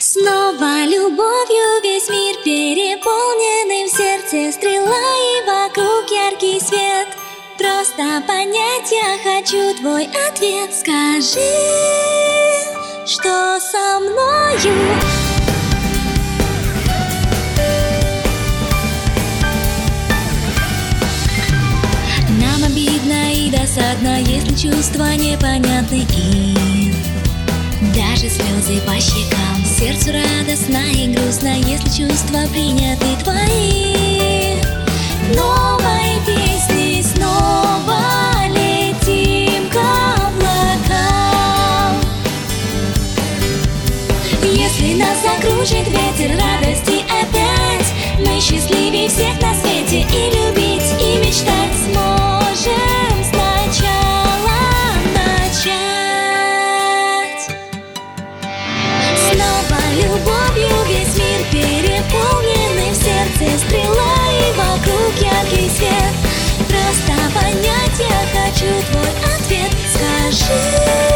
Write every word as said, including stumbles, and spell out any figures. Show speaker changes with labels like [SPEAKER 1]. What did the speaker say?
[SPEAKER 1] Снова любовью весь мир переполненный, в сердце стрела и вокруг яркий свет. Просто понять я хочу твой ответ. Скажи, что со мною? Нам обидно и досадно, если чувства непонятны, и даже слезы по щекам. Сердцу радостно и грустно, если чувства приняты твои. Новой песни снова летим к облакам. Если нас закружит ветер радости опять, мы счастливее всех на свете, и любить, и мечтать сможем сначала начать. Снова любовью весь мир переполненный, в сердце стрела и вокруг яркий свет. Просто понять я хочу твой ответ. Скажи,